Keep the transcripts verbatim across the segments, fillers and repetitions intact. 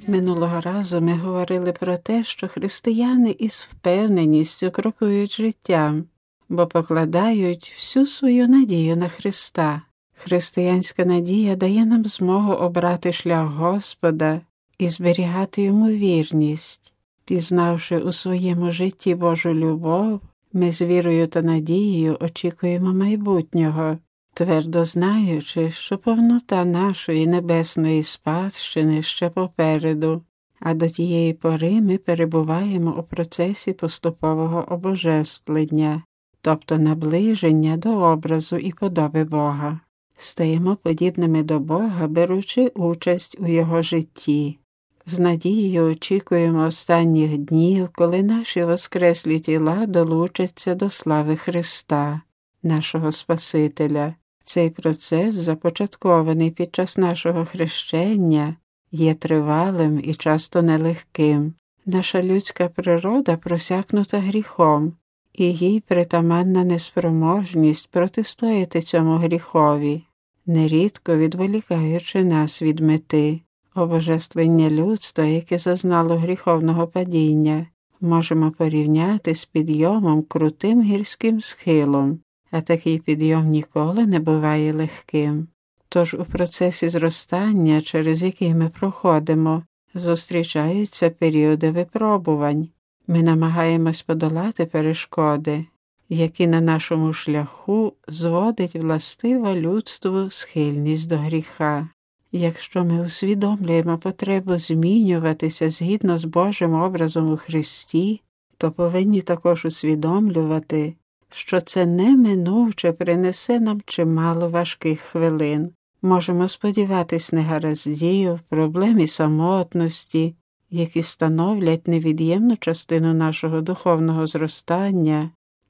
Минулого разу ми говорили про те, що християни із впевненістю крокують життям, бо покладають всю свою надію на Христа. Християнська надія дає нам змогу обрати шлях Господа і зберігати йому вірність. Пізнавши у своєму житті Божу любов, ми з вірою та надією очікуємо майбутнього, твердо знаючи, що повнота нашої небесної спадщини ще попереду, а до тієї пори ми перебуваємо у процесі поступового обожествлення, тобто наближення до образу і подоби Бога. Стаємо подібними до Бога, беручи участь у Його житті. З надією очікуємо останніх днів, коли наші воскреслі тіла долучаться до слави Христа, нашого Спасителя. Цей процес, започаткований під час нашого хрещення, є тривалим і часто нелегким. Наша людська природа просякнута гріхом, і їй притаманна неспроможність протистояти цьому гріхові, нерідко відволікаючи нас від мети. Обожествлення людства, яке зазнало гріховного падіння, можемо порівняти з підйомом крутим гірським схилом, а такий підйом ніколи не буває легким. Тож у процесі зростання, через який ми проходимо, зустрічаються періоди випробувань. Ми намагаємось подолати перешкоди, які на нашому шляху зводить властива людству схильність до гріха. Якщо ми усвідомлюємо потребу змінюватися згідно з Божим образом у Христі, то повинні також усвідомлювати, що це неминуче принесе нам чимало важких хвилин. Можемо сподіватись негараздів, проблем і самотності, які становлять невід'ємну частину нашого духовного зростання,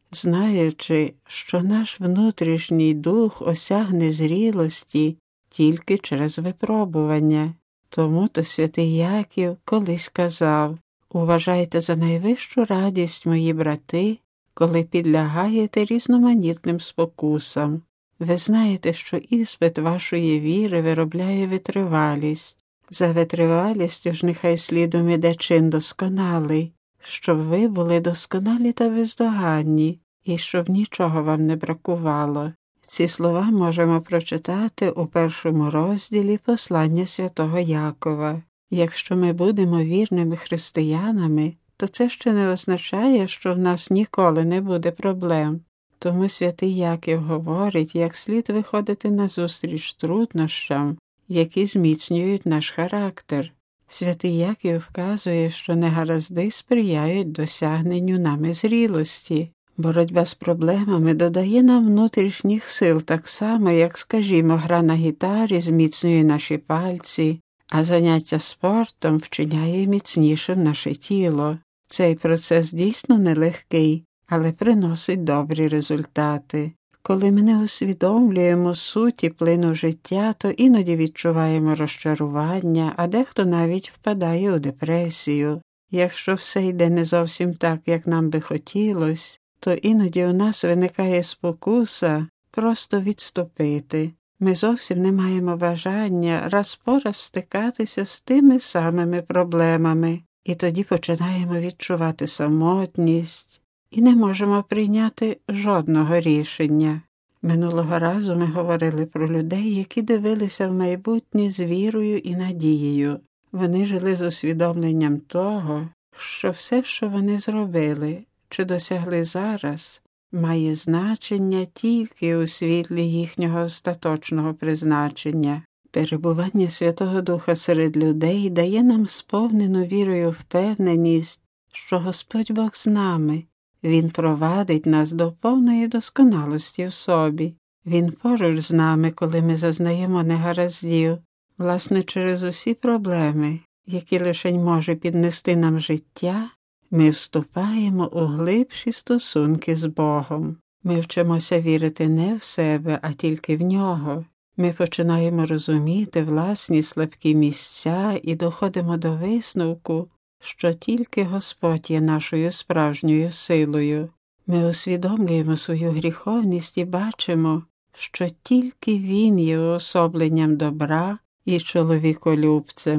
знаючи, що наш внутрішній дух осягне зрілості тільки через випробування. Тому-то святий Яків колись казав: «Уважайте за найвищу радість, мої брати, коли підлягаєте різноманітним спокусам. Ви знаєте, що іспит вашої віри виробляє витривалість. За витривалістю ж нехай слідом іде чин досконалий, щоб ви були досконалі та бездоганні, і щоб нічого вам не бракувало». Ці слова можемо прочитати у першому розділі послання святого Якова. Якщо ми будемо вірними християнами, то це ще не означає, що в нас ніколи не буде проблем. Тому святий Яків говорить, як слід виходити назустріч труднощам, які зміцнюють наш характер. Святий Яків вказує, що негаразди сприяють досягненню нами зрілості. Боротьба з проблемами додає нам внутрішніх сил так само, як, скажімо, гра на гітарі зміцнює наші пальці, а заняття спортом вчиняє міцнішим наше тіло. Цей процес дійсно нелегкий, але приносить добрі результати. Коли ми не усвідомлюємо суті плину життя, то іноді відчуваємо розчарування, а дехто навіть впадає у депресію. Якщо все йде не зовсім так, як нам би хотілося, то іноді у нас виникає спокуса просто відступити. Ми зовсім не маємо бажання раз по раз стикатися з тими самими проблемами, і тоді починаємо відчувати самотність і не можемо прийняти жодного рішення. Минулого разу ми говорили про людей, які дивилися в майбутнє з вірою і надією. Вони жили з усвідомленням того, що все, що вони зробили, чи досягли зараз, має значення тільки у світлі їхнього остаточного призначення. Перебування Святого Духа серед людей дає нам сповнену вірою впевненість, що Господь Бог з нами. Він провадить нас до повної досконалості в собі. Він поруч з нами, коли ми зазнаємо негараздів, власне, через усі проблеми, які лишень може піднести нам життя. Ми вступаємо у глибші стосунки з Богом. Ми вчимося вірити не в себе, а тільки в Нього. Ми починаємо розуміти власні слабкі місця і доходимо до висновку, що тільки Господь є нашою справжньою силою. Ми усвідомлюємо свою гріховність і бачимо, що тільки Він є уособленням добра і чоловіколюбцем.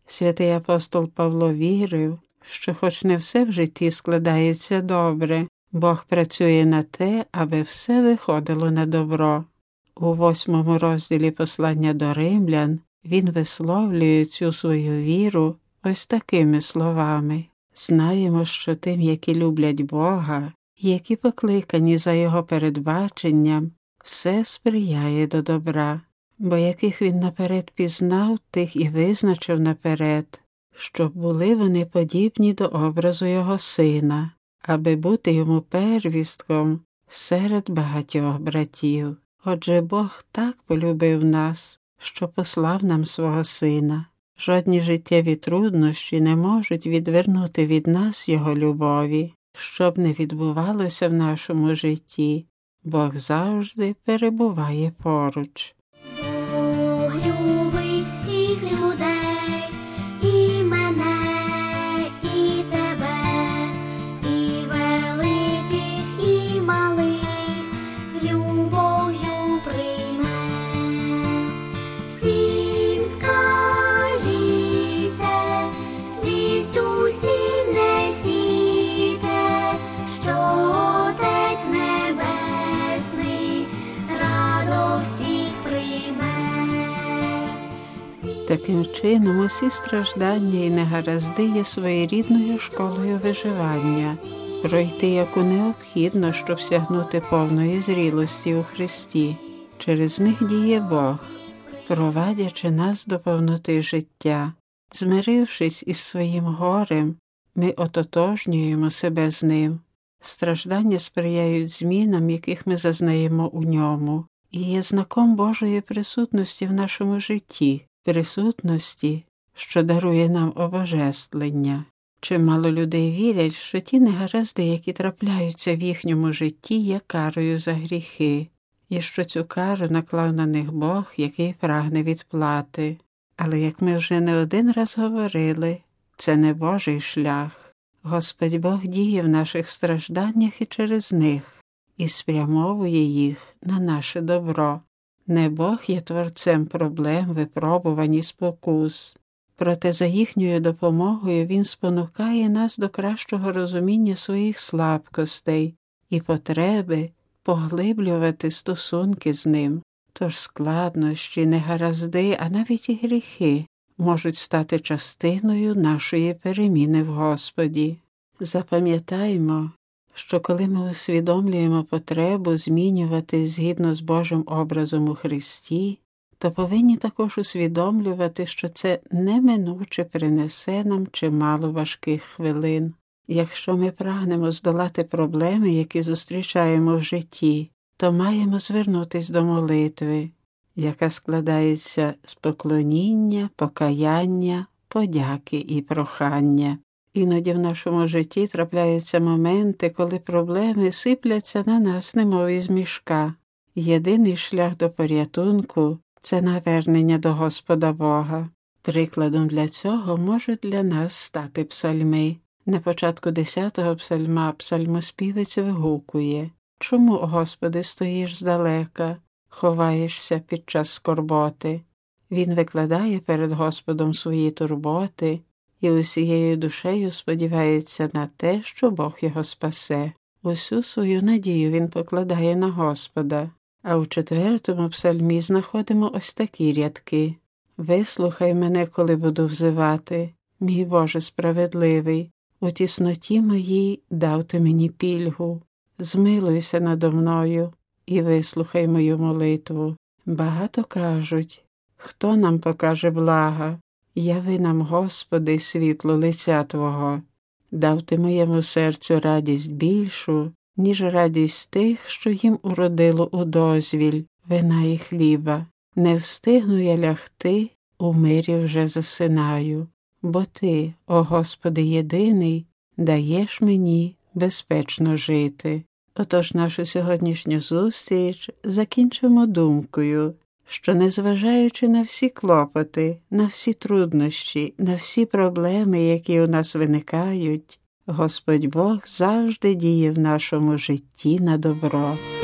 Святий апостол Павло вірив, що хоч не все в житті складається добре, Бог працює на те, аби все виходило на добро. У восьмому розділі послання до римлян він висловлює цю свою віру ось такими словами. «Знаємо, що тим, які люблять Бога, які покликані за Його передбаченням, все сприяє до добра, бо яких Він наперед пізнав, тих і визначив наперед, щоб були вони подібні до образу Його Сина, аби бути Йому первістком серед багатьох братів. Отже, Бог так полюбив нас, що послав нам свого Сина. Жодні життєві труднощі не можуть відвернути від нас Його любові. Що б не відбувалося в нашому житті, Бог завжди перебуває поруч». Бог любить всіх людей, і мене, і тебе, і великих, і малих, з любов'ю прийме. Всім скажіть, вість усім несіте, що Отець Небесний радо всіх прийме. Таким чином, усі страждання і негаразди є своєрідною школою виживання, пройти яку необхідно, щоб сягнути повної зрілості у Христі. Через них діє Бог, провадячи нас до повноти життя. Змирившись із своїм горем, ми ототожнюємо себе з ним. Страждання сприяють змінам, яких ми зазнаємо у ньому, і є знаком Божої присутності в нашому житті, присутності, що дарує нам обожествлення. Чимало людей вірять, що ті негаразди, які трапляються в їхньому житті, є карою за гріхи, і що цю кару наклав на них Бог, який прагне відплати. Але, як ми вже не один раз говорили, це не Божий шлях. Господь Бог діє в наших стражданнях і через них, і спрямовує їх на наше добро. Не Бог є творцем проблем, випробувань і спокус. Проте за їхньою допомогою Він спонукає нас до кращого розуміння своїх слабкостей і потреби поглиблювати стосунки з Ним. Тож складнощі, негаразди, а навіть і гріхи можуть стати частиною нашої переміни в Господі. Запам'ятаймо, що коли ми усвідомлюємо потребу змінювати згідно з Божим образом у Христі, то повинні також усвідомлювати, що це неминуче принесе нам чимало важких хвилин. Якщо ми прагнемо здолати проблеми, які зустрічаємо в житті, то маємо звернутись до молитви, яка складається з поклоніння, покаяння, подяки і прохання. Іноді в нашому житті трапляються моменти, коли проблеми сипляться на нас, немов із мішка. Єдиний шлях до порятунку – це навернення до Господа Бога. Прикладом для цього можуть для нас стати псальми. На початку десятого псальма псальмоспівець вигукує: «Чому, Господи, стоїш здалека, ховаєшся під час скорботи?» Він викладає перед Господом свої турботи і усією душею сподівається на те, що Бог його спасе. Усю свою надію він покладає на Господа. А у четвертому псальмі знаходимо ось такі рядки: «Вислухай мене, коли буду взивати, мій Боже справедливий, у тісноті моїй дав ти мені пільгу. Змилуйся надо мною і вислухай мою молитву». Багато кажуть: «Хто нам покаже блага? Яви нам, Господи, світло лиця Твого. Дав ти моєму серцю радість більшу, ніж радість тих, що їм уродило у дозвіль вина і хліба. Не встигну я лягти, у мирі вже засинаю, бо Ти, о Господи єдиний, даєш мені безпечно жити». Отож нашу сьогоднішню зустріч закінчимо думкою, що незважаючи на всі клопоти, на всі труднощі, на всі проблеми, які у нас виникають, Господь Бог завжди діє в нашому житті на добро.